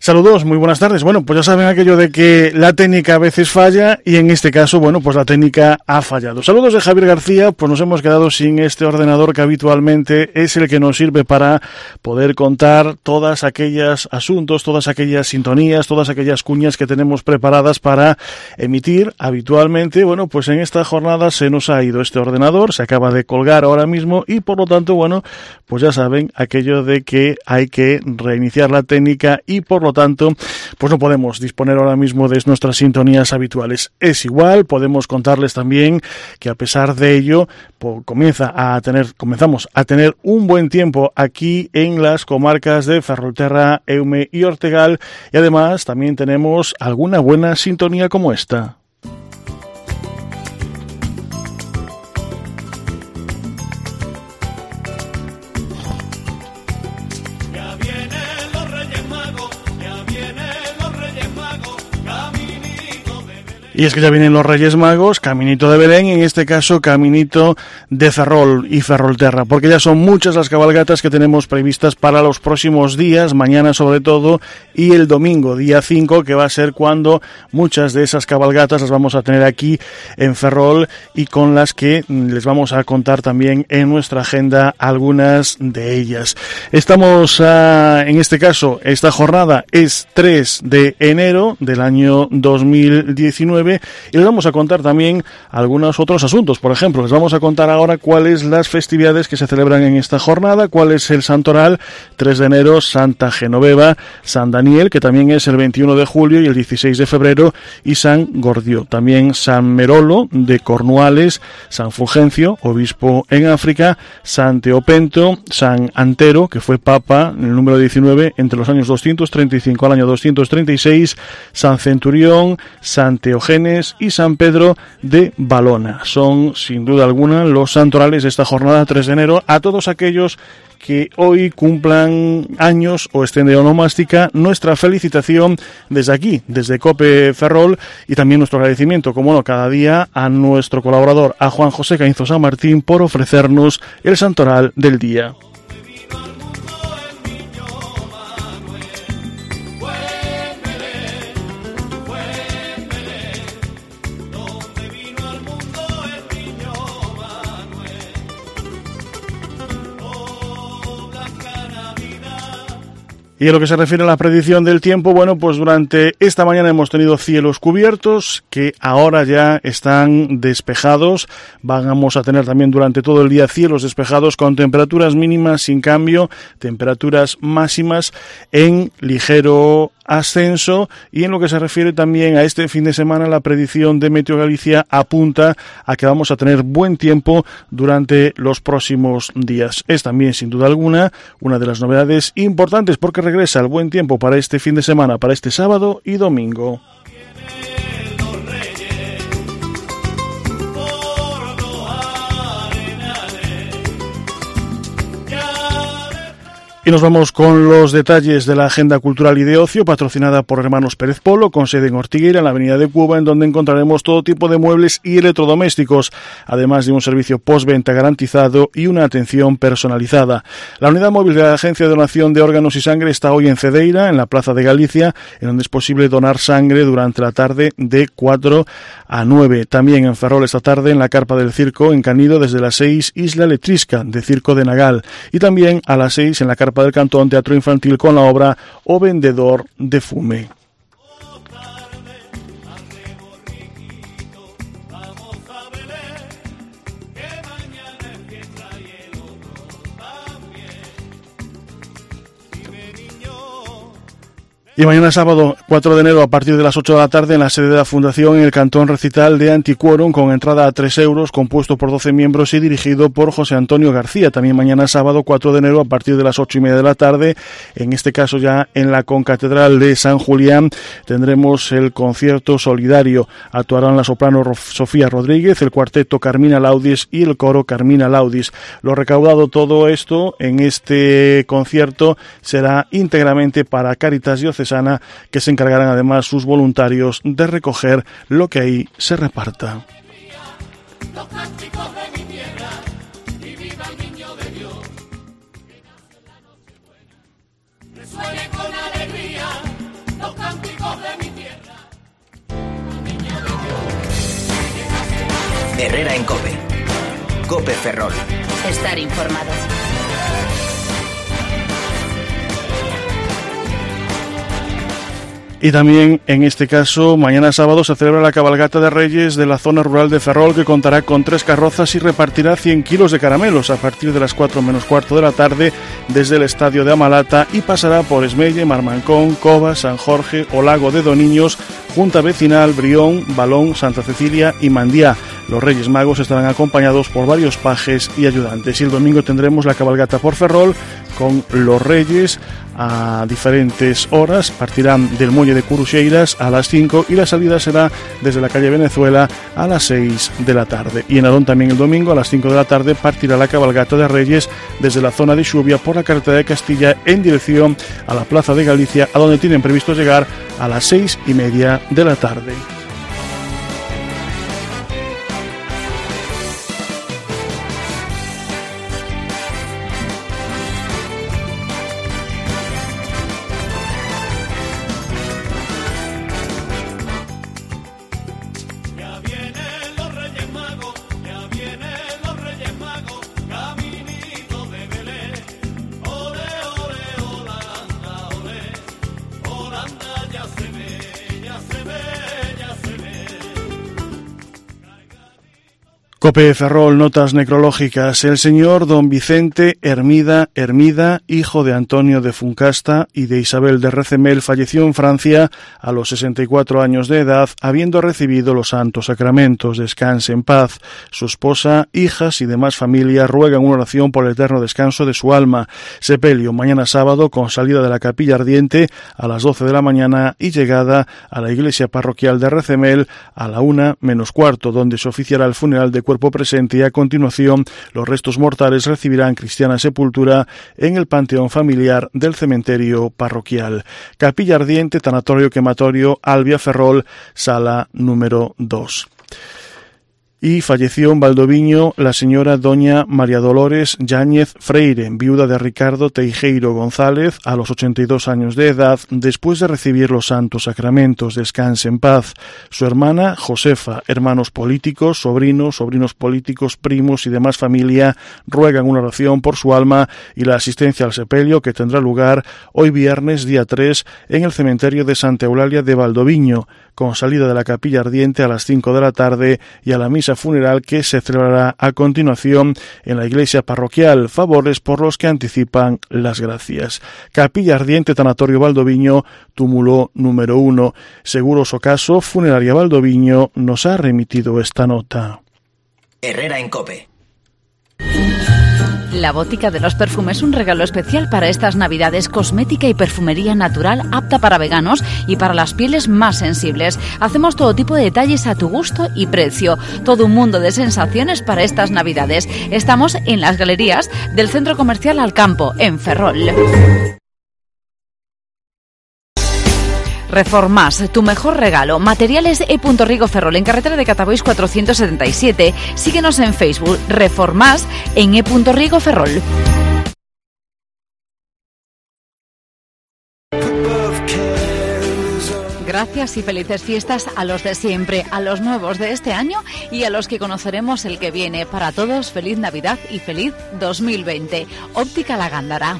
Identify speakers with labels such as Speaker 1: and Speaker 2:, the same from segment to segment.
Speaker 1: Saludos, muy buenas tardes. Bueno, pues ya saben aquello de que la técnica a veces falla y en este caso, bueno, pues la técnica ha fallado. Saludos de Javier García, pues nos hemos quedado sin este ordenador que habitualmente es el que nos sirve para poder contar todas aquellas asuntos, todas aquellas sintonías, todas aquellas cuñas que tenemos preparadas para emitir habitualmente. Bueno, pues en esta jornada se nos ha ido este ordenador, se acaba de colgar ahora mismo y por lo tanto, bueno, pues ya saben aquello de que hay que reiniciar la técnica y por lo tanto, pues no podemos disponer ahora mismo de nuestras sintonías habituales. Es igual, podemos contarles también que a pesar de ello, pues comenzamos a tener un buen tiempo aquí en las comarcas de Ferrolterra, Eume y Ortegal, y además también tenemos alguna buena sintonía como esta. Y es que ya vienen los Reyes Magos, caminito de Belén, y en este caso caminito de Ferrol y Ferrolterra, porque ya son muchas las cabalgatas que tenemos previstas para los próximos días, mañana sobre todo, y el domingo, día 5, que va a ser cuando muchas de esas cabalgatas las vamos a tener aquí en Ferrol y con las que les vamos a contar también en nuestra agenda algunas de ellas. Estamos, en este caso, esta jornada es 3 de enero del año 2019, y les vamos a contar también algunos otros asuntos. Por ejemplo, les vamos a contar ahora cuáles las festividades que se celebran en esta jornada, cuál es el santoral. 3 de enero, Santa Genoveva, San Daniel, que también es el 21 de julio y el 16 de febrero, y San Gordio. También San Merolo de Cornualles, San Fulgencio, obispo en África, San Teopento, San Antero, que fue papa en el número 19 entre los años 235 al año 236, San Centurión, San Teogenes y San Pedro de Valona. Son, sin duda alguna, los santorales de esta jornada 3 de enero. A todos aquellos que hoy cumplan años o estén de onomástica, nuestra felicitación desde aquí, desde COPE Ferrol, y también nuestro agradecimiento, como no, cada día a nuestro colaborador, a Juan José Caínzo San Martín, por ofrecernos el santoral del día. Y en lo que se refiere a la predicción del tiempo, bueno, pues durante esta mañana hemos tenido cielos cubiertos que ahora ya están despejados. Vamos a tener también durante todo el día cielos despejados con temperaturas mínimas sin cambio, temperaturas máximas en ligero ascenso. Y en lo que se refiere también a este fin de semana, la predicción de Meteo Galicia apunta a que vamos a tener buen tiempo durante los próximos días. Es también, sin duda alguna, una de las novedades importantes porque regresa el buen tiempo para este fin de semana, para este sábado y domingo. Y nos vamos con los detalles de la agenda cultural y de ocio, patrocinada por Hermanos Pérez Polo, con sede en Ortigueira, en la avenida de Cuba, en donde encontraremos todo tipo de muebles y electrodomésticos, además de un servicio postventa garantizado y una atención personalizada. La unidad móvil de la Agencia de Donación de Órganos y Sangre está hoy en Cedeira, en la Plaza de Galicia, en donde es posible donar sangre durante la tarde de 4 a 9. También en Ferrol esta tarde, en la Carpa del Circo, en Canido, desde las 6, Isla Letrisca, de Circo de Nagal. Y también a las 6, en la Carpa del Cantón, teatro infantil con la obra O Vendedor de Fume. Y mañana sábado 4 de enero a partir de las 8 de la tarde en la sede de la Fundación en el Cantón Recital de Antiquórum, con entrada a 3 euros, compuesto por 12 miembros y dirigido por José Antonio García. También mañana sábado 4 de enero a partir de las 8:30 de la tarde, en este caso ya en la Concatedral de San Julián, tendremos el concierto solidario. Actuarán la soprano Sofía Rodríguez, el cuarteto Carmina Laudis y el coro Carmina Laudis. Lo recaudado todo esto en este concierto será íntegramente para Cáritas Diocesana, que se encargarán además sus voluntarios de recoger lo que ahí se reparta. Los cánticos de mi tierra, y viva el niño de Dios, que nace en la noche buena. Resuene con alegría
Speaker 2: Herrera en COPE. COPE Ferrol.
Speaker 3: Estar informado.
Speaker 1: Y también, en este caso, mañana sábado se celebra la cabalgata de Reyes de la zona rural de Ferrol, que contará con 3 carrozas y repartirá 100 kilos de caramelos a partir de las 4 menos cuarto de la tarde desde el estadio de Amalata y pasará por Esmelle, Marmancón, Covas, San Jorge, Olago de Doniños, Junta Vecinal, Brión, Balón, Santa Cecilia y Mandía. Los Reyes Magos estarán acompañados por varios pajes y ayudantes. Y el domingo tendremos la cabalgata por Ferrol con los Reyes a diferentes horas. Partirán del muelle de Curuxeiras a las 5 y la salida será desde la calle Venezuela a las 6 de la tarde. Y en Adón también el domingo a las 5 de la tarde partirá la cabalgata de Reyes desde la zona de Xubia por la carretera de Castilla en dirección a la Plaza de Galicia, a donde tienen previsto llegar a las 6:30 de la tarde. COPE Ferrol, notas necrológicas. El señor don Vicente Hermida, hijo de Antonio de Funcasta y de Isabel de Recemel, falleció en Francia a los 64 años de edad, habiendo recibido los santos sacramentos. Descanse en paz. Su esposa, hijas y demás familia ruegan una oración por el eterno descanso de su alma. Sepelio mañana sábado con salida de la capilla ardiente a las 12 de la mañana y llegada a la iglesia parroquial de Recemel a la 1 menos cuarto, donde se oficiará el funeral de cuerpo presente y a continuación los restos mortales recibirán cristiana sepultura en el panteón familiar del cementerio parroquial. Capilla ardiente, tanatorio quematorio, Albia Ferrol, sala número 2. Y falleció en Valdoviño la señora doña María Dolores Yáñez Freire, viuda de Ricardo Teijeiro González, a los 82 años de edad, después de recibir los santos sacramentos. Descanse en paz. Su hermana Josefa, hermanos políticos, sobrinos políticos, primos y demás familia ruegan una oración por su alma y la asistencia al sepelio, que tendrá lugar hoy viernes día 3 en el cementerio de Santa Eulalia de Valdoviño, con salida de la capilla ardiente a las 5 de la tarde y a la misa funeral que se celebrará a continuación en la iglesia parroquial. Favores por los que anticipan las gracias. Capilla ardiente, tanatorio Valdoviño, túmulo número 1. Seguros Ocaso, funeraria Valdoviño, nos ha remitido esta nota.
Speaker 2: Herrera en COPE.
Speaker 3: La Botica de los Perfumes, un regalo especial para estas Navidades, cosmética y perfumería natural apta para veganos y para las pieles más sensibles. Hacemos todo tipo de detalles a tu gusto y precio. Todo un mundo de sensaciones para estas Navidades. Estamos en las galerías del Centro Comercial Alcampo, en Ferrol. Reformas, tu mejor regalo. Materiales E. Rigo Ferrol, en carretera de Catabois 477. Síguenos en Facebook, Reformas en E. Rigo Ferrol. Gracias y felices fiestas a los de siempre, a los nuevos de este año y a los que conoceremos el que viene. Para todos, feliz Navidad y feliz 2020. Óptica La Gándara.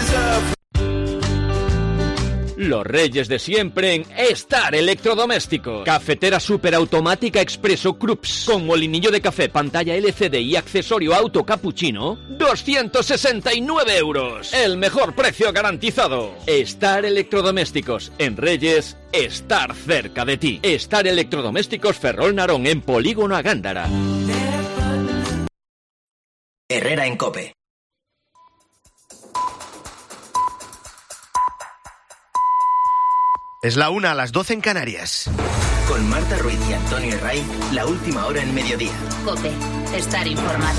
Speaker 4: Los reyes de siempre en Star Electrodomésticos. Cafetera superautomática expreso Krups con molinillo de café, pantalla LCD y accesorio auto cappuccino, 269 euros. El mejor precio garantizado. Star Electrodomésticos. En Reyes, estar cerca de ti. Star Electrodomésticos Ferrol Narón, en Polígono A Gándara.
Speaker 2: Herrera en COPE.
Speaker 5: Es la 1 a las 12 en Canarias.
Speaker 2: Con Marta Ruiz y Antonio Herray, la última hora en mediodía.
Speaker 3: COPE, estar informado.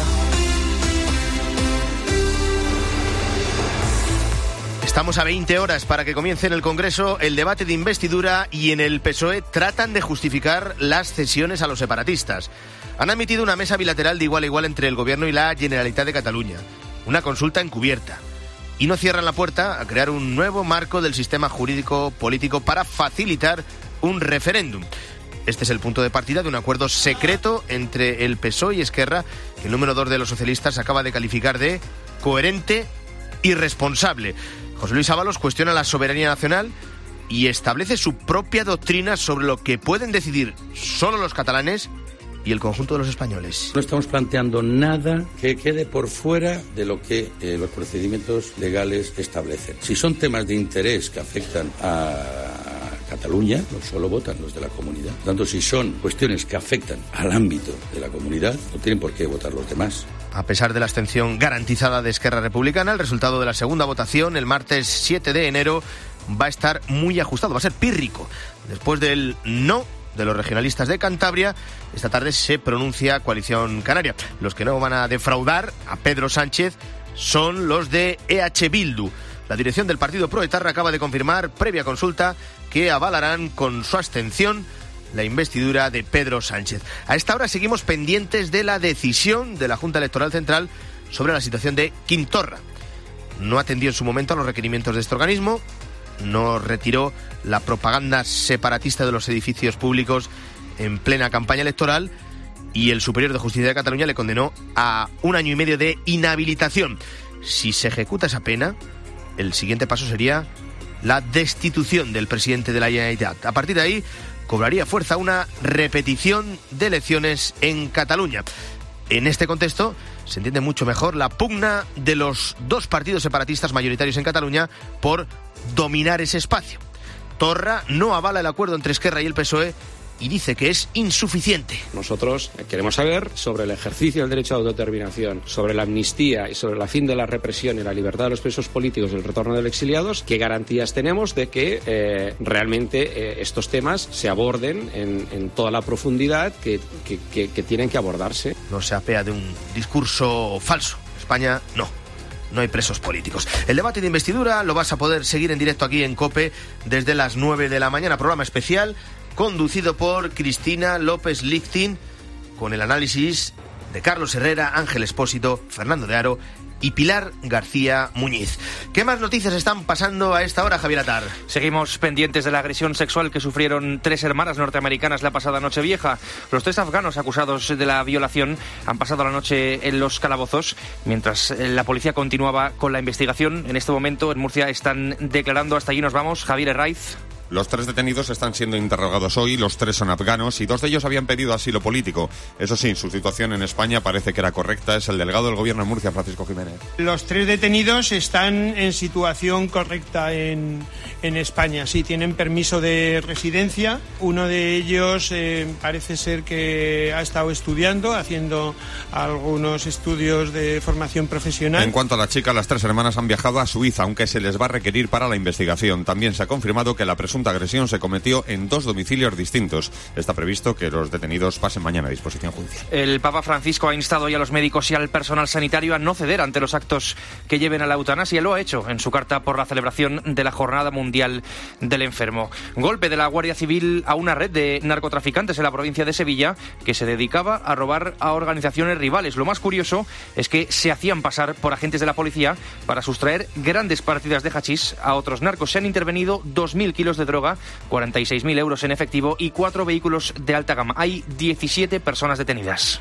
Speaker 5: Estamos a 20 horas para que comience en el Congreso el debate de investidura y en el PSOE tratan de justificar las cesiones a los separatistas. Han admitido una mesa bilateral de igual a igual entre el Gobierno y la Generalitat de Cataluña. Una consulta encubierta. Y no cierran la puerta a crear un nuevo marco del sistema jurídico político para facilitar un referéndum. Este es el punto de partida de un acuerdo secreto entre el PSOE y Esquerra, que el número 2 de los socialistas acaba de calificar de coherente y responsable. José Luis Ábalos cuestiona la soberanía nacional y establece su propia doctrina sobre lo que pueden decidir solo los catalanes y el conjunto de los españoles.
Speaker 6: No estamos planteando nada que quede por fuera de lo que los procedimientos legales establecen. Si son temas de interés que afectan a Cataluña, no solo votan los de la comunidad. Por tanto, si son cuestiones que afectan al ámbito de la comunidad, no tienen por qué votar los demás.
Speaker 5: A pesar de la abstención garantizada de Esquerra Republicana, el resultado de la segunda votación, el martes 7 de enero, va a estar muy ajustado, va a ser pírrico. Después del no de los regionalistas de Cantabria, esta tarde se pronuncia Coalición Canaria. Los que no van a defraudar a Pedro Sánchez son los de EH Bildu. La dirección del partido proetarra acaba de confirmar, previa consulta, que avalarán con su abstención la investidura de Pedro Sánchez. A esta hora seguimos pendientes de la decisión de la Junta Electoral Central sobre la situación de Quim Torra. No atendió en su momento a los requerimientos de este organismo, no retiró la propaganda separatista de los edificios públicos en plena campaña electoral y el Superior de Justicia de Cataluña le condenó a 1 año y medio de inhabilitación. Si se ejecuta esa pena, el siguiente paso sería la destitución del presidente de la Generalitat. A partir de ahí, cobraría fuerza una repetición de elecciones en Cataluña. En este contexto, se entiende mucho mejor la pugna de los dos partidos separatistas mayoritarios en Cataluña por dominar ese espacio. Torra no avala el acuerdo entre Esquerra y el PSOE y dice que es insuficiente.
Speaker 7: Nosotros queremos saber sobre el ejercicio del derecho de autodeterminación, sobre la amnistía y sobre la fin de la represión y la libertad de los presos políticos y el retorno de los exiliados, qué garantías tenemos de que realmente estos temas se aborden en toda la profundidad que tienen que abordarse.
Speaker 5: No se apea de un discurso falso. España no hay presos políticos. El debate de investidura lo vas a poder seguir en directo aquí en COPE desde las 9 de la mañana. Programa especial conducido por Cristina López Lichtin, con el análisis de Carlos Herrera, Ángel Espósito, Fernando de Aro y Pilar García Muñiz. ¿Qué más noticias están pasando a esta hora, Javier Atar?
Speaker 8: Seguimos pendientes de la agresión sexual que sufrieron 3 hermanas norteamericanas la pasada Nochevieja. Los 3 afganos acusados de la violación han pasado la noche en los calabozos, mientras la policía continuaba con la investigación. En este momento en Murcia están declarando. Hasta allí nos vamos. Javier Herraiz.
Speaker 9: Los 3 detenidos están siendo interrogados hoy, los 3 son afganos y 2 de ellos habían pedido asilo político. Eso sí, su situación en España parece que era correcta. Es el delegado del Gobierno de Murcia, Francisco Jiménez.
Speaker 10: Los 3 detenidos están en situación correcta en España. Sí, tienen permiso de residencia. Uno de ellos parece ser que ha estado estudiando, haciendo algunos estudios de formación profesional.
Speaker 9: En cuanto a la chica, las 3 hermanas han viajado a Suiza, aunque se les va a requerir para la investigación. También se ha confirmado que la presunta agresión se cometió en 2 domicilios distintos. Está previsto que los detenidos pasen mañana a disposición judicial.
Speaker 8: El Papa Francisco ha instado ya a los médicos y al personal sanitario a no ceder ante los actos que lleven a la eutanasia. Lo ha hecho en su carta por la celebración de la Jornada Mundial del Enfermo. Golpe de la Guardia Civil a una red de narcotraficantes en la provincia de Sevilla que se dedicaba a robar a organizaciones rivales. Lo más curioso es que se hacían pasar por agentes de la policía para sustraer grandes partidas de hachís a otros narcos. Se han intervenido 2.000 kilos de droga, 46.000 euros en efectivo y 4 vehículos de alta gama. Hay 17 personas detenidas.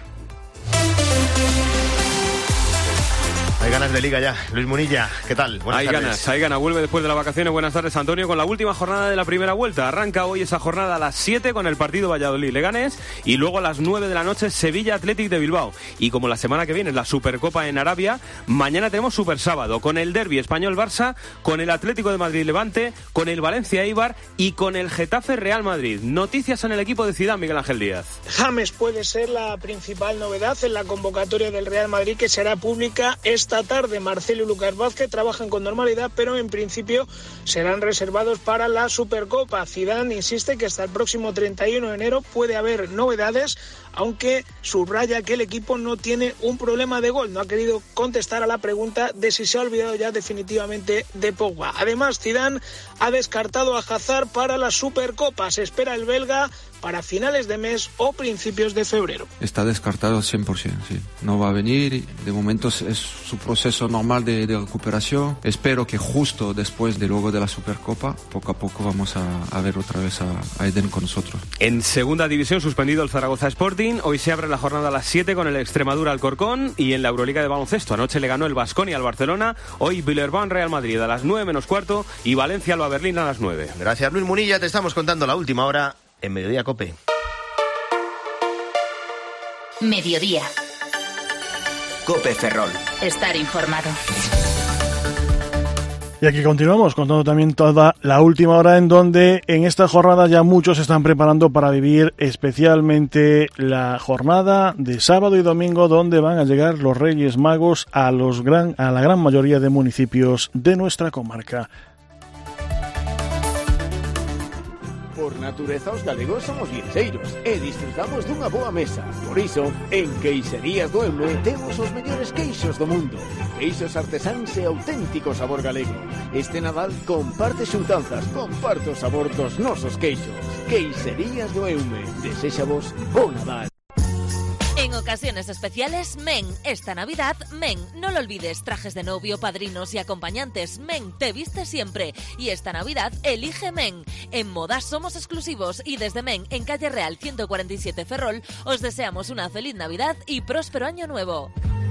Speaker 5: Hay ganas de liga ya. Luis Munilla, ¿qué tal?
Speaker 11: Buenas tardes. Hay ganas. Vuelve después de las vacaciones. Buenas tardes, Antonio, con la última jornada de la primera vuelta. Arranca hoy esa jornada a las 7 con el partido Valladolid-Leganés y luego a las 9 de la noche Sevilla Athletic de Bilbao. Y como la semana que viene es la Supercopa en Arabia, mañana tenemos Super Sábado con el derbi Español-Barça, con el Atlético de Madrid-Levante, con el Valencia-Eibar y con el Getafe-Real Madrid. Noticias en el equipo de Zidane, Miguel Ángel Díaz.
Speaker 12: James puede ser la principal novedad en la convocatoria del Real Madrid, que será pública esta tarde. Marcelo y Lucas Vázquez trabajan con normalidad, pero en principio serán reservados para la Supercopa. Zidane insiste que hasta el próximo 31 de enero puede haber novedades, aunque subraya que el equipo no tiene un problema de gol. No ha querido contestar a la pregunta de si se ha olvidado ya definitivamente de Pogba. Además, Zidane ha descartado a Hazard para la Supercopa. Se espera el belga para finales de mes o principios de febrero.
Speaker 13: Está descartado 100%, sí. No va a venir, de momento es su proceso normal de recuperación. Espero que justo después luego de la Supercopa, poco a poco vamos a ver otra vez a Eden con nosotros.
Speaker 11: En segunda división, suspendido el Zaragoza Sporting. Hoy se abre la jornada a las 7 con el Extremadura Alcorcón, y en la Euroliga de baloncesto anoche le ganó el Baskonia al Barcelona. Hoy Villarreal Real Madrid a las 9 menos cuarto y Valencia Alba Berlín a las 9.
Speaker 5: Gracias, Luis Munilla. Te estamos contando la última hora en Mediodía Cope.
Speaker 3: Mediodía.
Speaker 2: Cope Ferrol.
Speaker 3: Estar informado.
Speaker 1: Y aquí continuamos contando también toda la última hora, en donde en esta jornada ya muchos se están preparando para vivir especialmente la jornada de sábado y domingo, donde van a llegar los Reyes Magos a la gran mayoría de municipios de nuestra comarca.
Speaker 14: Por natureza os galegos somos viaxeiros e disfrutamos dunha boa mesa. Por iso, en Queixerías do Eume temos os mellores queixos do mundo. Queixos artesáns e auténtico sabor galego. Este Nadal comparte xuntanzas, comparte o sabor dos nosos queixos. Queixerías do Eume. Deséxavos bo Nadal.
Speaker 15: En ocasiones especiales, Men. Esta Navidad, Men. No lo olvides, trajes de novio, padrinos y acompañantes. Men, te viste siempre. Y esta Navidad, elige Men. En Modas somos exclusivos y desde Men, en Calle Real 147 Ferrol, os deseamos una feliz Navidad y próspero año nuevo.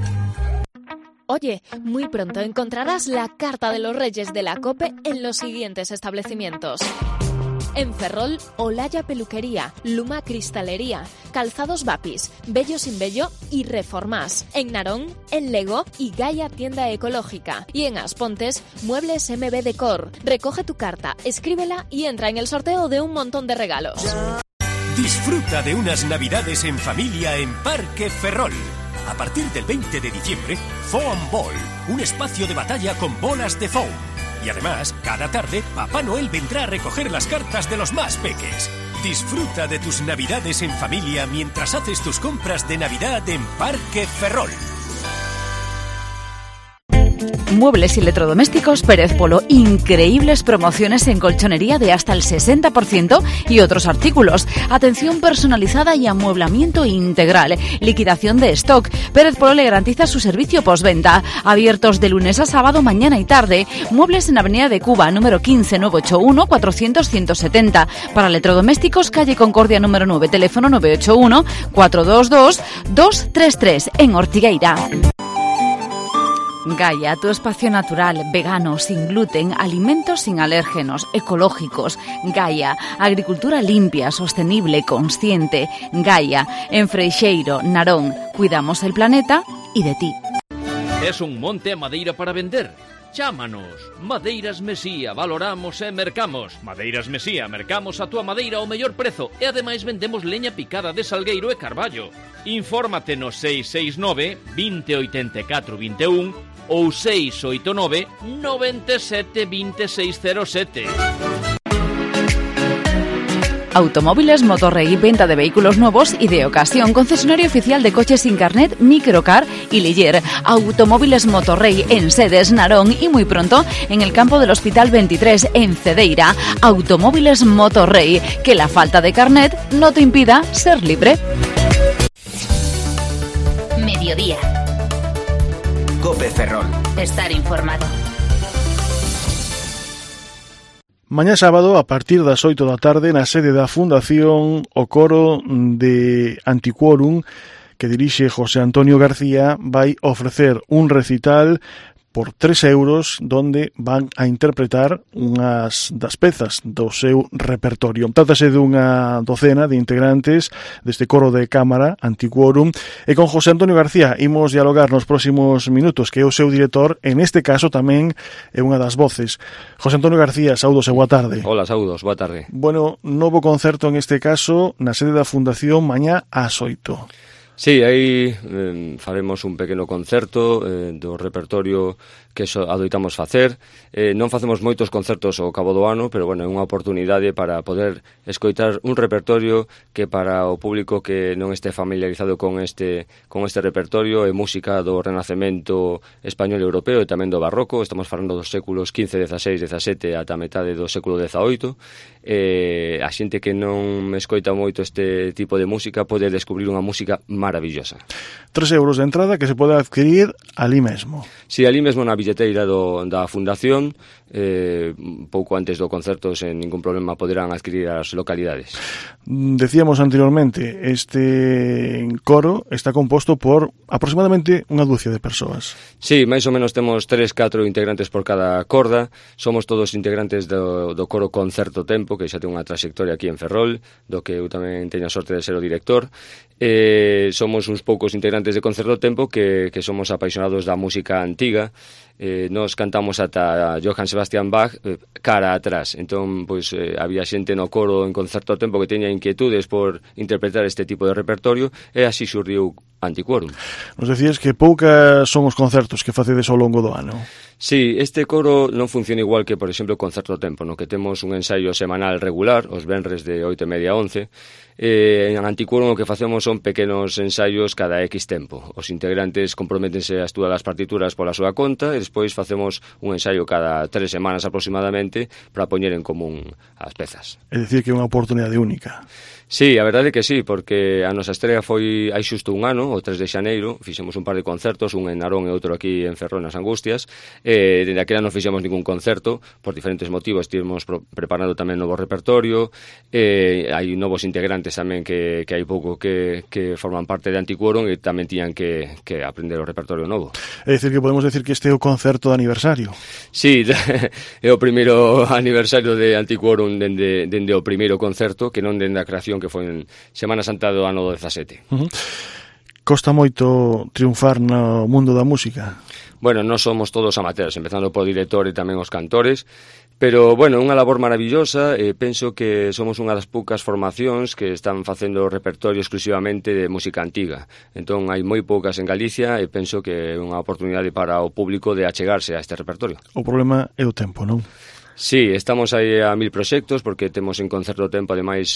Speaker 16: Oye, muy pronto encontrarás la carta de los Reyes de la COPE en los siguientes establecimientos. En Ferrol, Olaya Peluquería, Luma Cristalería, Calzados Vapis, Bello sin Bello y Reformas. En Narón, en Lego y Gaia Tienda Ecológica. Y en Aspontes, Muebles MB Decor. Recoge tu carta, escríbela y entra en el sorteo de un montón de regalos.
Speaker 17: Disfruta de unas Navidades en familia en Parque Ferrol. A partir del 20 de diciembre, Foam Ball, un espacio de batalla con bolas de foam. Y además, cada tarde, Papá Noel vendrá a recoger las cartas de los más peques. Disfruta de tus Navidades en familia mientras haces tus compras de Navidad en Parque Ferrol.
Speaker 3: Muebles y electrodomésticos Pérez Polo. Increíbles promociones en colchonería de hasta el 60% y otros artículos. Atención personalizada y amueblamiento integral. Liquidación de stock. Pérez Polo le garantiza su servicio postventa. Abiertos de lunes a sábado, mañana y tarde. Muebles en Avenida de Cuba, número 15 981 400 170. Para electrodomésticos, calle Concordia número 9, teléfono 981 422 233 en Ortigueira. Gaia, tu espacio natural, vegano, sin gluten, alimentos sin alérgenos, ecológicos. Gaia, agricultura limpia, sostenible, consciente. Gaia, en Freixeiro, Narón, cuidamos el planeta y de ti.
Speaker 4: Es un monte a madeira para vender? Chámanos. Madeiras Mesía, valoramos e mercamos. Madeiras Mesía, mercamos a túa madeira ao mellor prezo e ademais vendemos leña picada de salgueiro e carballo. Infórmate no 669 2084 21 ou 689 97 2607.
Speaker 3: Automóviles Motorrey, venta de vehículos nuevos y de ocasión, concesionario oficial de coches sin carnet, Microcar y Ligier. Automóviles Motorrey en sedes, Narón y muy pronto en el campo del Hospital 23 en Cedeira. Automóviles Motorrey, que la falta de carnet no te impida ser libre.
Speaker 15: Mediodía.
Speaker 2: Cope Ferrol.
Speaker 15: Estar informado.
Speaker 1: Mañá sábado, a partir das 8 da tarde, na sede da Fundación, o coro de Antiquorum, que dirixe José Antonio García, vai ofrecer un recital por 3 euros, donde van a interpretar unhas das pezas do seu repertorio. Trátase dunha docena de integrantes deste coro de cámara Antiquorum, e con José Antonio García imos dialogar nos próximos minutos, que é o seu director, en este caso tamén é unha das voces. José Antonio García, saúdos e boa tarde.
Speaker 18: Hola, saúdos, boa tarde.
Speaker 1: Bueno, novo concerto en este caso na sede da Fundación mañá ás 8.
Speaker 18: Sí, aí faremos un pequeno concerto do repertorio que adoitamos facer. Non facemos moitos concertos ao cabo do ano, pero bueno, é unha oportunidade para poder escoitar un repertorio que para o público que non este familiarizado con este repertorio é música do Renacemento español e europeo e tamén do Barroco. Estamos falando dos séculos XV, XVI, XVII ata a metade do século XVIII. A xente que non escoita moito este tipo de música pode descubrir unha música maravillosa.
Speaker 1: 3 euros de entrada que se pode adquirir ali mesmo.
Speaker 18: Si, ali mesmo na billeteira da Fundación, pouco antes do concerto, sen ningún problema poderán adquirir as localidades.
Speaker 1: Decíamos anteriormente, este coro está composto por aproximadamente unha dúcia de persoas.
Speaker 18: Sí, máis ou menos temos 3-4 integrantes por cada corda. Somos todos integrantes do coro Concerto Tempo, que xa ten unha trayectoria aquí en Ferrol, do que eu tamén teño a sorte de ser o director. Somos uns poucos integrantes de Concerto Tempo que somos apaixonados da música antiga. Nos cantamos ata Johann Sebastian Bach cara atrás. Entón, pois, había xente no coro en Concerto Tempo que teña inquietudes por interpretar este tipo de repertorio e así xurdiu Antiquorum.
Speaker 1: Nos decías que poucas son os concertos que facedes ao longo do ano.
Speaker 18: Sí, este coro non funciona igual que, por exemplo, Concerto Tempo, no que temos un ensaio semanal regular, os venres de 8:30 a 11. En Antiquorum o que facemos son pequenos ensaios cada X tempo. Os integrantes comprométense a estudar as partituras pola súa conta e despois facemos un ensaio cada 3 semanas aproximadamente para poñer en común as pezas.
Speaker 1: É dicir que é unha oportunidade única.
Speaker 18: Sí, a verdade é que sí, porque a nosa estrea foi hai xusto un ano, o 3 de xaneiro, fixemos un par de concertos, un en Narón e outro aquí en Ferrol, nas Angustias. Dende aquela non fixemos ningún concerto, por diferentes motivos, estivemos preparando tamén novo repertorio, hai novos integrantes tamén que hai pouco que forman parte de Antiquorum e tamén tiñan que aprender o repertorio novo.
Speaker 1: É dicir que podemos decir que este é o concerto de aniversario.
Speaker 18: Sí, é o primeiro aniversario de Antiquorum dende o primeiro concerto, que non dende a creación que foi en Semana Santa do ano 17.
Speaker 1: Costa moito triunfar no mundo da música?
Speaker 18: Bueno, non somos todos amateurs, empezando por director e tamén os cantores, pero, bueno, unha labor maravillosa, e penso que somos unha das poucas formacións que están facendo repertorio exclusivamente de música antiga. Entón, hai moi poucas en Galicia e penso que é unha oportunidade para o público de achegarse a este repertorio.
Speaker 1: O problema é o tempo, non?
Speaker 18: Sí, estamos aí a 1000 proxectos porque temos en Concerto Tempo, ademais,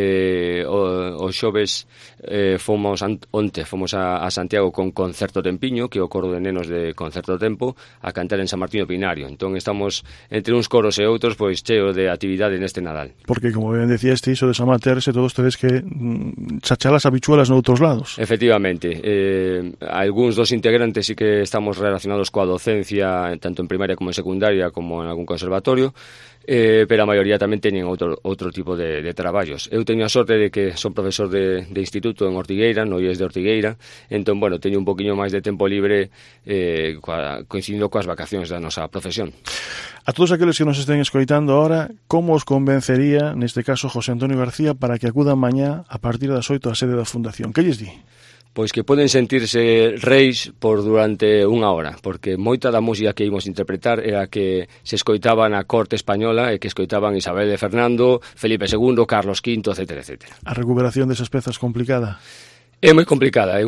Speaker 18: os xoves fomos a Santiago con Concerto Tempiño, que é o coro de nenos de Concerto Tempo, a cantar en San Martiño Pinario. Entón estamos entre uns coros e outros pois cheos de actividade neste Nadal.
Speaker 1: Porque, como ben decías, iso de amateurs e todos tedes que chachar as habichuelas noutros lados.
Speaker 18: Efectivamente, algúns dos integrantes sí que estamos relacionados coa docencia, tanto en primaria como en secundaria, como en algún conservatorio, pero a maioría tamén teñen outro tipo de traballos. Eu teño a sorte de que son profesor de instituto en Ortigueira, no IES de Ortigueira, entón, bueno, teño un poquinho máis de tempo libre coincidindo coas vacacións da nosa profesión.
Speaker 1: A todos aqueles que nos estén escoitando ahora, como os convencería, neste caso, José Antonio García, para que acudan mañá a partir das 8 á sede da Fundación? Que lles di?
Speaker 18: Pois que poden sentirse reis por durante unha hora, porque moita da música que ímos interpretar era que se escoitaba na corte española e que escoitaban Isabel de Fernando, Felipe II, Carlos V, etc.
Speaker 1: A recuperación desas pezas complicada?
Speaker 18: É moi complicada, é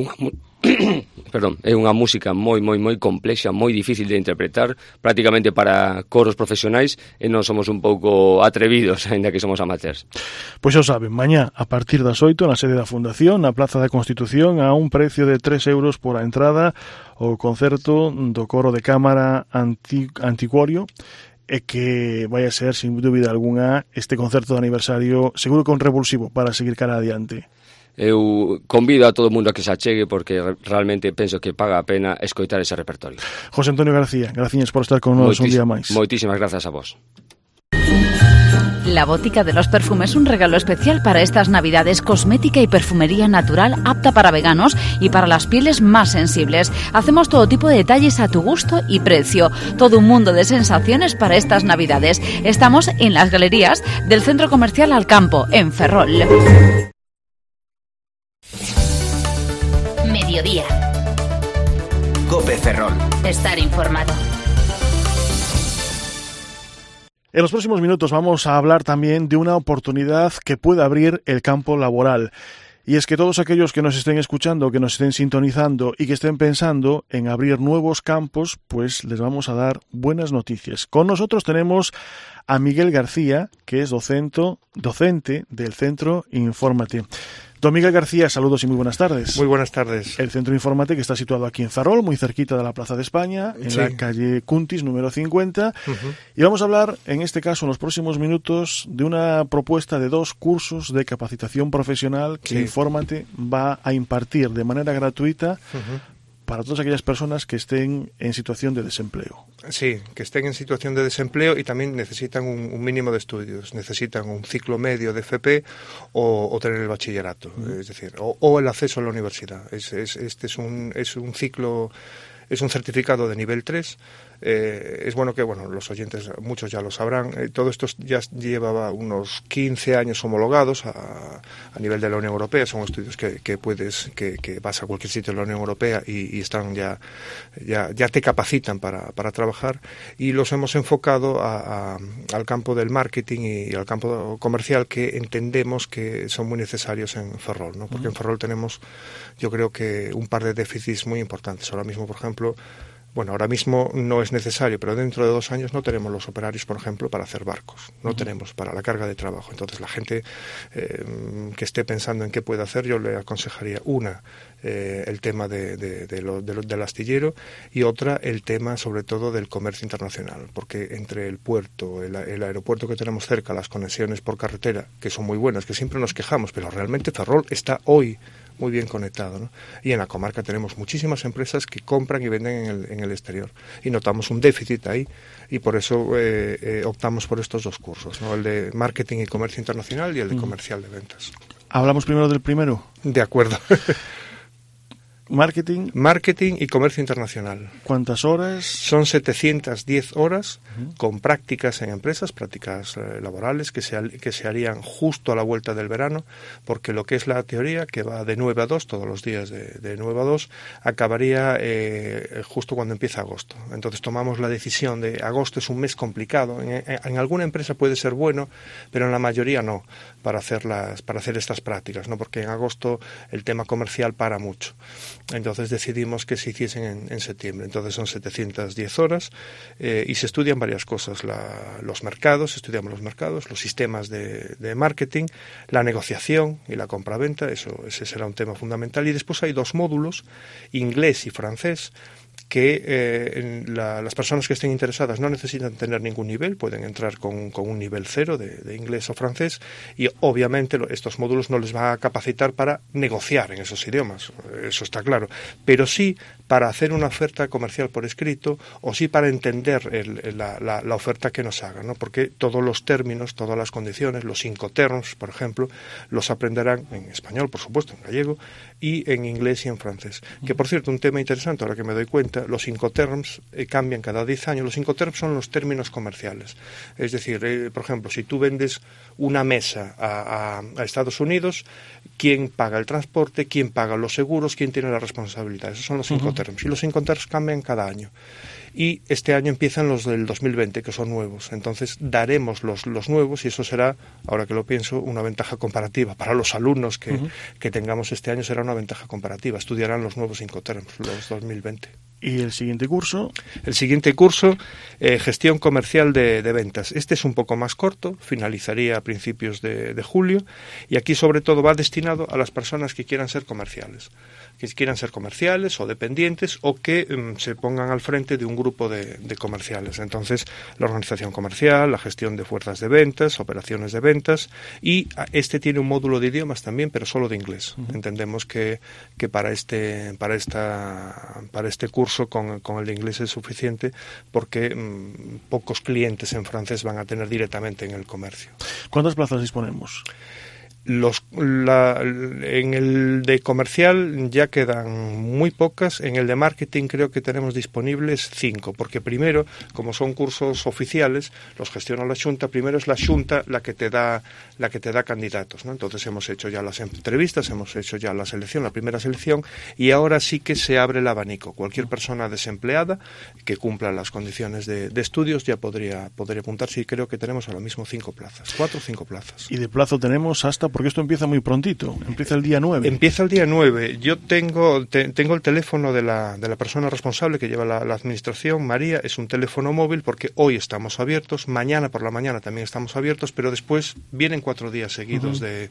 Speaker 18: unha música moi complexa, moi difícil de interpretar, prácticamente para coros profesionais, e non somos un pouco atrevidos, ainda que somos amateurs.
Speaker 1: Pois xa saben, mañá a partir das 8 na sede da Fundación, na Plaza da Constitución, a un precio de 3 euros por a entrada, o concerto do coro de cámara Antiquorum, e que vai a ser, sin dúbida algunha, este concerto de aniversario seguro que un revulsivo para seguir cara adiante.
Speaker 18: Eu convido a todo o mundo a que se achegue porque realmente penso que paga a pena escoitar ese repertorio.
Speaker 1: José Antonio García, gracias por estar con nós un día máis.
Speaker 18: Moitísimas grazas a vos.
Speaker 3: La Botica de los Perfumes, un regalo especial para estas Navidades, cosmética y perfumería natural apta para veganos y para las pieles más sensibles. Hacemos todo tipo de detalles a tu gusto y precio. Todo un mundo de sensaciones para estas Navidades. Estamos en las galerías del Centro Comercial Alcampo, en Ferrol.
Speaker 19: Mediodía.
Speaker 2: COPE Ferrol.
Speaker 19: Estar informado.
Speaker 1: En los próximos minutos vamos a hablar también de una oportunidad que puede abrir el campo laboral. Y es que todos aquellos que nos estén escuchando, que nos estén sintonizando y que estén pensando en abrir nuevos campos, pues les vamos a dar buenas noticias. Con nosotros tenemos a Miguel García, que es docente del Centro Infórmate. Don Miguel García, saludos y muy buenas tardes.
Speaker 19: Muy buenas tardes.
Speaker 1: El Centro Infórmate, que está situado aquí en Ferrol, muy cerquita de la Plaza de España, en la calle Cuntis, número 50. Y vamos a hablar, en este caso, en los próximos minutos, de una propuesta de 2 cursos de capacitación profesional que Infórmate va a impartir de manera gratuita para todas aquellas personas que estén en situación de desempleo.
Speaker 19: Sí, que estén en situación de desempleo y también necesitan un mínimo de estudios, necesitan un ciclo medio de FP o tener el bachillerato, es decir, o el acceso a la universidad. Este es un ciclo, es un certificado de nivel 3. Es bueno que los oyentes, muchos ya lo sabrán, todo esto ya llevaba unos 15 años homologados a nivel de la Unión Europea. Son estudios que vas a cualquier sitio de la Unión Europea y están ya te capacitan para trabajar, y los hemos enfocado al campo del marketing y al campo comercial, que entendemos que son muy necesarios en Ferrol, ¿no? Porque en Ferrol tenemos, yo creo que, un par de déficits muy importantes. Ahora mismo, por ejemplo, ahora mismo no es necesario, pero dentro de 2 años no tenemos los operarios, por ejemplo, para hacer barcos. No tenemos para la carga de trabajo. Entonces, la gente que esté pensando en qué puede hacer, yo le aconsejaría, el tema del astillero, y otra, el tema, sobre todo, del comercio internacional. Porque entre el puerto, el aeropuerto que tenemos cerca, las conexiones por carretera, que son muy buenas, que siempre nos quejamos, pero realmente Ferrol está hoy muy bien conectado, ¿no? Y en la comarca tenemos muchísimas empresas que compran y venden en el exterior, y notamos un déficit ahí, y por eso optamos por estos 2 cursos, ¿no? El de marketing y comercio internacional y el de comercial de ventas.
Speaker 1: ¿Hablamos primero del primero?
Speaker 19: De acuerdo.
Speaker 1: Marketing
Speaker 19: y comercio internacional.
Speaker 1: ¿Cuántas horas?
Speaker 19: Son 710 horas con prácticas en empresas, prácticas laborales que se harían justo a la vuelta del verano, porque lo que es la teoría, que va de 9 a 2, todos los días de 9 a 2, acabaría justo cuando empieza agosto. Entonces tomamos la decisión de agosto es un mes complicado. En alguna empresa puede ser bueno, pero en la mayoría no, para hacer estas prácticas, ¿no? Porque en agosto el tema comercial para mucho. Entonces decidimos que se hiciesen en septiembre. Entonces son 710 horas y se estudian varias cosas. Estudiamos los mercados, los sistemas de marketing, la negociación y la compraventa. Ese será un tema fundamental. Y después hay 2 módulos, inglés y francés, que las personas que estén interesadas no necesitan tener ningún nivel, pueden entrar con un nivel 0 de inglés o francés, y obviamente estos módulos no les van a capacitar para negociar en esos idiomas, eso está claro, pero sí para hacer una oferta comercial por escrito, o sí para entender la oferta que nos hagan, ¿no? Porque todos los términos, todas las condiciones, los Incoterms, por ejemplo, los aprenderán en español, por supuesto, en gallego, y en inglés y en francés. Que, por cierto, un tema interesante, ahora que me doy cuenta, los Incoterms cambian cada 10 años. Los Incoterms son los términos comerciales. Es decir, por ejemplo, si tú vendes una mesa a Estados Unidos, ¿quién paga el transporte? ¿Quién paga los seguros? ¿Quién tiene la responsabilidad? Esos son los Incoterms. Y los Incoterms cambian cada año. Y este año empiezan los del 2020, que son nuevos. Entonces daremos los nuevos, y eso será, ahora que lo pienso, una ventaja comparativa. Para los alumnos que tengamos este año será una ventaja comparativa. Estudiarán los nuevos Incoterms, los 2020.
Speaker 1: ¿Y el siguiente curso?
Speaker 19: El siguiente curso, gestión comercial de ventas. Este es un poco más corto, finalizaría a principios de julio, y aquí sobre todo va destinado a las personas que quieran ser comerciales. O dependientes, o que se pongan al frente de un grupo de comerciales. Entonces, la organización comercial, la gestión de fuerzas de ventas, operaciones de ventas, y este tiene un módulo de idiomas también, pero solo de inglés. Entendemos que para este curso con el de inglés es suficiente, porque pocos clientes en francés van a tener directamente en el comercio.
Speaker 1: ¿Cuántas plazas disponemos?
Speaker 19: En el de comercial ya quedan muy pocas. En el de marketing creo que tenemos disponibles 5, porque primero, como son cursos oficiales, los gestiona la Xunta. Primero es la Xunta la que te da candidatos, ¿no? Entonces hemos hecho ya las entrevistas, hemos hecho ya la primera selección, y ahora sí que se abre el abanico. Cualquier persona desempleada que cumpla las condiciones de estudios ya podría apuntarse, y creo que tenemos ahora mismo 4 o 5 plazas.
Speaker 1: ¿Y de plazo tenemos hasta Porque esto empieza muy prontito, empieza el día 9.
Speaker 19: Empieza el día 9. Yo tengo el teléfono de la persona responsable que lleva la administración, María. Es un teléfono móvil porque hoy estamos abiertos, mañana por la mañana también estamos abiertos, pero después vienen 4 días seguidos de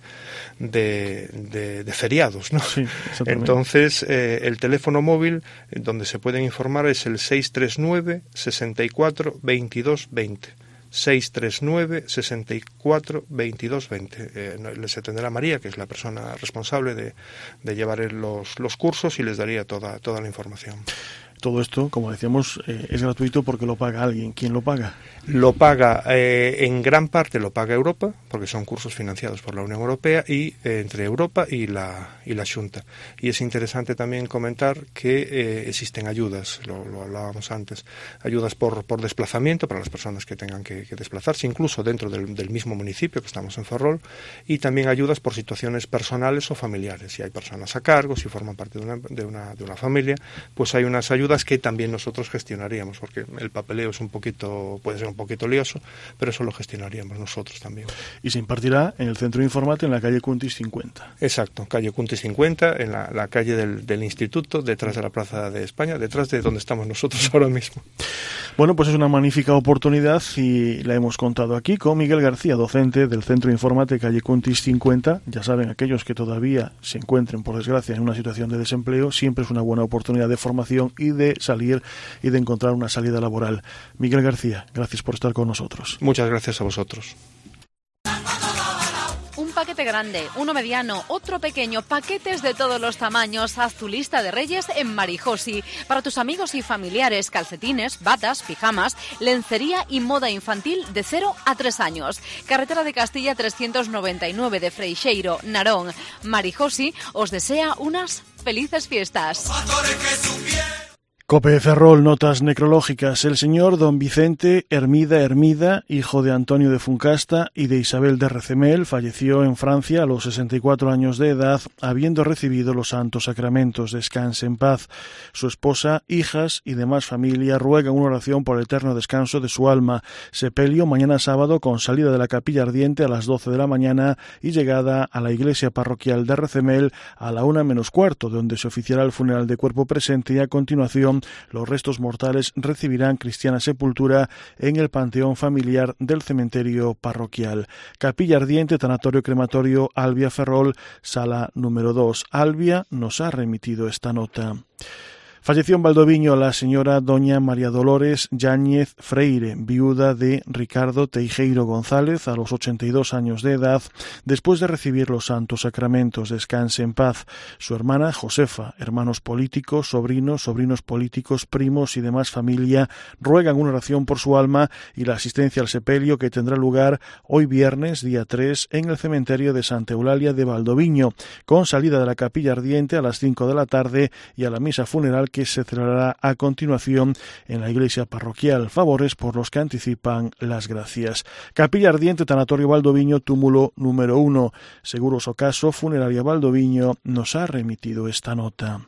Speaker 19: feriados, ¿no?
Speaker 1: Sí,
Speaker 19: entonces, el teléfono móvil donde se pueden informar es el 639 64 22 20. 639 64 22 20. Les atenderá María, que es la persona responsable de llevar los cursos, y les daría toda la información.
Speaker 1: Todo esto, como decíamos, es gratuito porque lo paga alguien. ¿Quién lo paga?
Speaker 19: Lo paga, en gran parte lo paga Europa, porque son cursos financiados por la Unión Europea, y entre Europa y la Xunta. Y es interesante también comentar que existen ayudas, lo hablábamos antes, ayudas por desplazamiento para las personas que tengan que desplazarse, incluso dentro del mismo municipio, que estamos en Ferrol, y también ayudas por situaciones personales o familiares. Si hay personas a cargo, si forman parte de una familia, pues hay unas ayudas que también nosotros gestionaríamos, porque el papeleo puede ser un poquito lioso, pero eso lo gestionaríamos nosotros también.
Speaker 1: Y se impartirá en el Centro Informático en la calle Cuntis 50.
Speaker 19: Exacto, calle Cuntis 50, en la calle del Instituto, detrás de la Plaza de España, detrás de donde estamos nosotros ahora mismo.
Speaker 1: Bueno, pues es una magnífica oportunidad y la hemos contado aquí con Miguel García, docente del Centro Informático calle Cuntis 50. Ya saben, aquellos que todavía se encuentren, por desgracia, en una situación de desempleo, siempre es una buena oportunidad de formación y de salir y de encontrar una salida laboral. Miguel García, gracias por estar con nosotros.
Speaker 19: Muchas gracias a vosotros.
Speaker 3: Un paquete grande, uno mediano, otro pequeño, paquetes de todos los tamaños. Haz tu lista de Reyes en Marijosi. Para tus amigos y familiares, calcetines, batas, pijamas, lencería y moda infantil de 0 a 3 años. Carretera de Castilla 399 de Freixeiro, Narón. Marijosi os desea unas felices fiestas.
Speaker 1: COPE Ferrol, notas necrológicas. El señor don Vicente Hermida, hijo de Antonio de Funcasta y de Isabel de Recemel, falleció en Francia a los 64 años de edad, habiendo recibido los santos sacramentos. Descanse en paz. Su esposa, hijas y demás familia ruegan una oración por el eterno descanso de su alma. Sepelio mañana sábado, con salida de la capilla ardiente a las 12 de la mañana y llegada a la iglesia parroquial de Recemel a la 1:15, donde se oficiará el funeral de cuerpo presente, y a continuación los restos mortales recibirán cristiana sepultura en el panteón familiar del cementerio parroquial. Capilla ardiente, tanatorio crematorio Albia Ferrol, sala número 2. Albia nos ha remitido esta nota. Falleció en Valdoviño la señora doña María Dolores Yáñez Freire, viuda de Ricardo Teijeiro González, a los 82 años de edad, después de recibir los santos sacramentos. Descanse en paz. Su hermana Josefa, hermanos políticos, sobrinos políticos, primos y demás familia ruegan una oración por su alma y la asistencia al sepelio, que tendrá lugar hoy viernes, día 3, en el cementerio de Santa Eulalia de Valdoviño, con salida de la capilla ardiente a las 5 de la tarde y a la misa funeral que se celebrará a continuación en la iglesia parroquial. Favores por los que anticipan las gracias. Capilla ardiente, tanatorio Valdoviño, túmulo número 1. Seguros Ocaso, funeraria Valdoviño, nos ha remitido esta nota.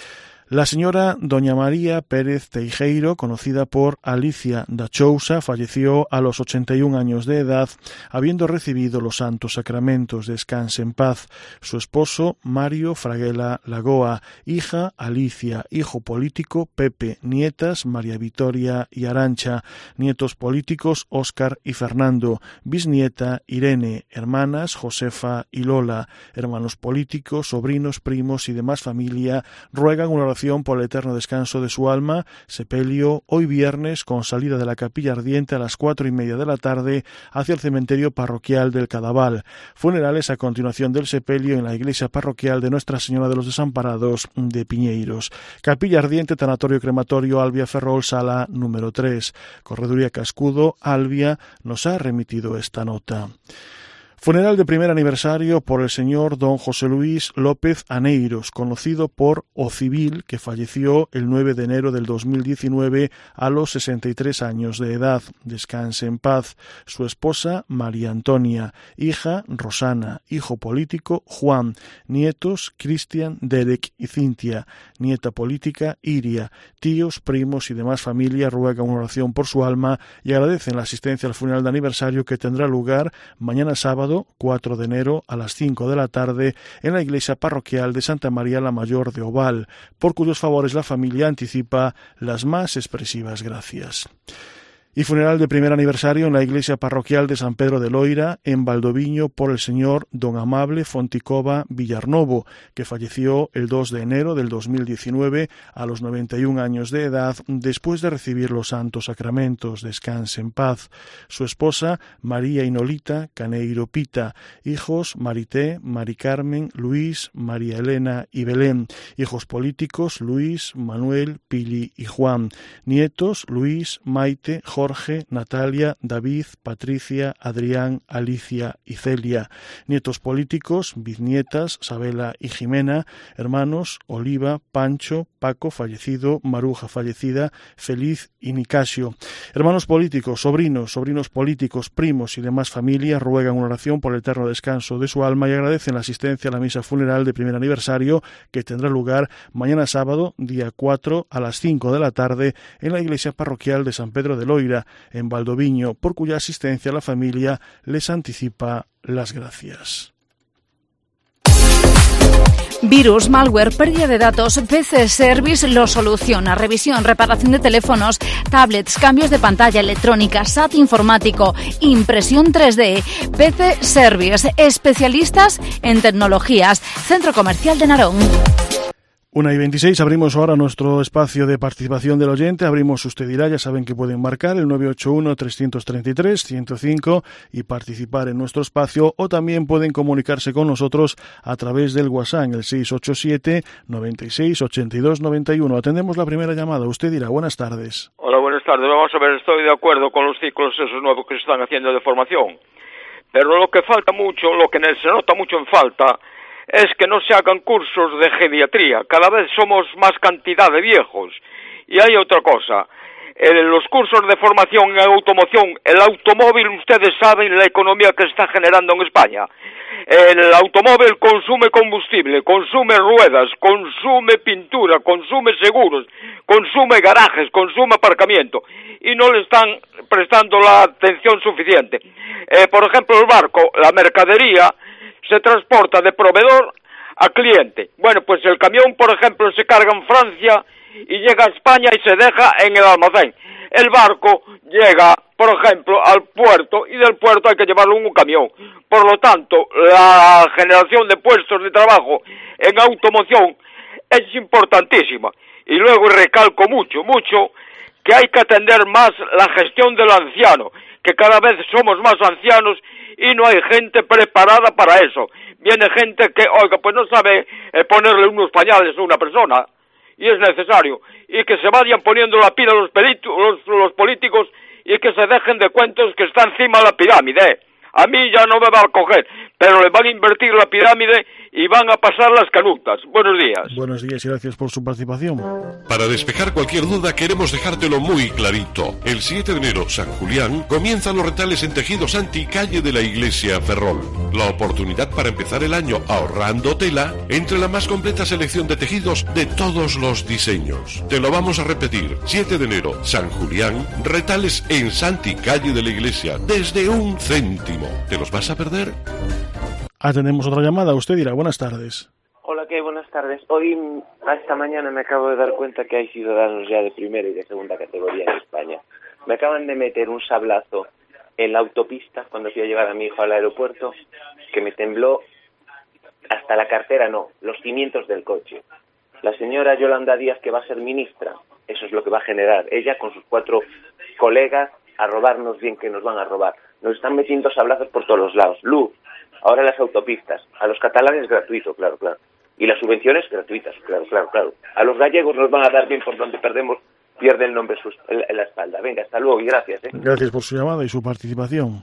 Speaker 1: La señora doña María Pérez Teijeiro, conocida por Alicia da Chousa, falleció a los 81 años de edad, habiendo recibido los santos sacramentos. Descanse en paz. Su esposo, Mario Fraguela Lagoa, hija Alicia, hijo político Pepe, nietas María Victoria y Arancha, nietos políticos Óscar y Fernando, bisnieta Irene, hermanas Josefa y Lola, hermanos políticos, sobrinos, primos y demás familia ruegan una oración por el eterno descanso de su alma. Sepelio hoy viernes, con salida de la capilla ardiente a las 4:30 de la tarde hacia el cementerio parroquial del Cadaval. Funerales a continuación del sepelio en la iglesia parroquial de Nuestra Señora de los Desamparados de Piñeiros. Capilla ardiente, tanatorio crematorio Albia Ferrol, sala número 3. Correduría Cascudo, Albia, nos ha remitido esta nota. Funeral de primer aniversario por el señor don José Luis López Aneiros, conocido por O Civil, que falleció el 9 de enero del 2019 a los 63 años de edad. Descanse en paz. Su esposa, María Antonia, hija, Rosana, hijo político, Juan, nietos, Cristian, Derek y Cintia, nieta política, Iria, tíos, primos y demás familia ruegan una oración por su alma y agradecen la asistencia al funeral de aniversario, que tendrá lugar mañana sábado sábado 4 de enero a las 5 de la tarde en la iglesia parroquial de Santa María la Mayor de Oval, por cuyos favores la familia anticipa las más expresivas gracias. Y funeral de primer aniversario en la iglesia parroquial de San Pedro de Loira, en Valdoviño, por el señor don Amable Fonticova Villarnovo, que falleció el 2 de enero del 2019 a los 91 años de edad, después de recibir los santos sacramentos. Descanse en paz. Su esposa, María Inolita Caneiro Pita. Hijos, Marité, Mari Carmen, Luis, María Elena y Belén. Hijos políticos, Luis, Manuel, Pili y Juan. Nietos, Luis, Maite, Jorge, Natalia, David, Patricia, Adrián, Alicia y Celia. Nietos políticos, bisnietas, Sabela y Jimena. Hermanos, Oliva, Pancho, Paco, fallecido, Maruja, fallecida, Feliz y Nicasio. Hermanos políticos, sobrinos políticos, primos y demás familias ruegan una oración por el eterno descanso de su alma y agradecen la asistencia a la misa funeral de primer aniversario que tendrá lugar mañana sábado, día 4, a las 5 de la tarde en la iglesia parroquial de San Pedro de Loira, en Valdoviño, por cuya asistencia la familia les anticipa las gracias.
Speaker 3: Virus, malware, pérdida de datos, PC Service lo soluciona. Revisión, reparación de teléfonos, tablets, cambios de pantalla electrónica, SAT informático, impresión 3D. PC Service, especialistas en tecnologías. Centro Comercial de Narón.
Speaker 1: 1:26, abrimos ahora nuestro espacio de participación del oyente. Abrimos Usted dirá, ya saben que pueden marcar el 981-333-105 y participar en nuestro espacio, o también pueden comunicarse con nosotros a través del WhatsApp en el 687-96-82-91. Atendemos la primera llamada. Usted dirá, buenas tardes.
Speaker 20: Hola, buenas tardes. Vamos a ver, estoy de acuerdo con los ciclos esos nuevos que se están haciendo de formación, pero lo que falta mucho, lo que se nota mucho en falta, es que no se hagan cursos de geriatría. Cada vez somos más cantidad de viejos. Y hay otra cosa. Los cursos de formación en automoción, el automóvil, ustedes saben la economía que está generando en España. El automóvil consume combustible, consume ruedas, consume pintura, consume seguros, consume garajes, consume aparcamiento. Y no le están prestando la atención suficiente. Por ejemplo, el barco, la mercadería, se transporta de proveedor a cliente. Bueno, pues el camión, por ejemplo, se carga en Francia y llega a España y se deja en el almacén. El barco llega, por ejemplo, al puerto y del puerto hay que llevarlo en un camión. Por lo tanto, la generación de puestos de trabajo en automoción es importantísima. Y luego recalco mucho que hay que atender más la gestión del anciano, que cada vez somos más ancianos y no hay gente preparada para eso. Viene gente que, oiga, pues no sabe ponerle unos pañales a una persona, y es necesario, y que se vayan poniendo la pila los políticos y que se dejen de cuentos que está encima de la pirámide. A mí ya no me va a coger, pero le van a invertir la pirámide y van a pasar las canutas. Buenos días.
Speaker 1: Buenos días y gracias por su participación.
Speaker 21: Para despejar cualquier duda queremos dejártelo muy clarito. El 7 de enero, San Julián, comienzan los retales en tejidos Santi, calle de la Iglesia Ferrol. La oportunidad para empezar el año ahorrando tela entre la más completa selección de tejidos de todos los diseños. Te lo vamos a repetir. 7 de enero, San Julián, retales en Santi, calle de la Iglesia, desde 1 céntimo. ¿Te los vas a perder?
Speaker 1: Atendemos otra llamada. Usted dirá, buenas tardes.
Speaker 22: Hola, ¿qué? Buenas tardes. Hoy, esta mañana, me acabo de dar cuenta que hay ciudadanos ya de primera y de segunda categoría en España. Me acaban de meter un sablazo en la autopista cuando fui a llevar a mi hijo al aeropuerto, que me tembló hasta la cartera, no, los cimientos del coche. La señora Yolanda Díaz, que va a ser ministra, eso es lo que va a generar. Ella con sus 4 colegas a robarnos bien que nos van a robar. Nos están metiendo sablazos por todos los lados. Luz, ahora las autopistas. A los catalanes gratuito, claro. Y las subvenciones gratuitas, claro. A los gallegos nos van a dar bien por donde pierde el nombre en la espalda. Venga, hasta luego y gracias.
Speaker 1: Gracias por su llamada y su participación.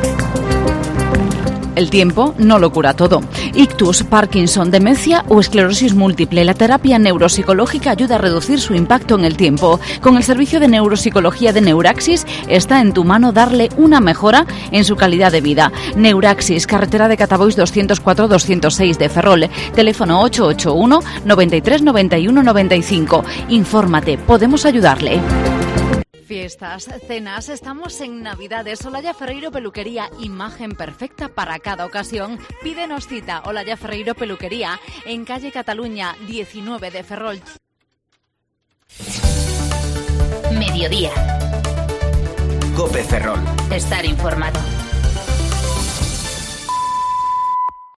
Speaker 3: El tiempo no lo cura todo. Ictus, Parkinson, demencia o esclerosis múltiple. La terapia neuropsicológica ayuda a reducir su impacto en el tiempo. Con el servicio de neuropsicología de Neuraxis está en tu mano darle una mejora en su calidad de vida. Neuraxis, carretera de Catabois 204-206 de Ferrol. Teléfono 881 93 91 95. Infórmate, podemos ayudarle. Fiestas, cenas, estamos en Navidades. Olaya Ferreiro Peluquería, imagen perfecta para cada ocasión. Pídenos cita. Olaya Ferreiro Peluquería, en calle Cataluña 19 de Ferrol.
Speaker 6: Mediodía.
Speaker 2: COPE Ferrol.
Speaker 6: Estar informado.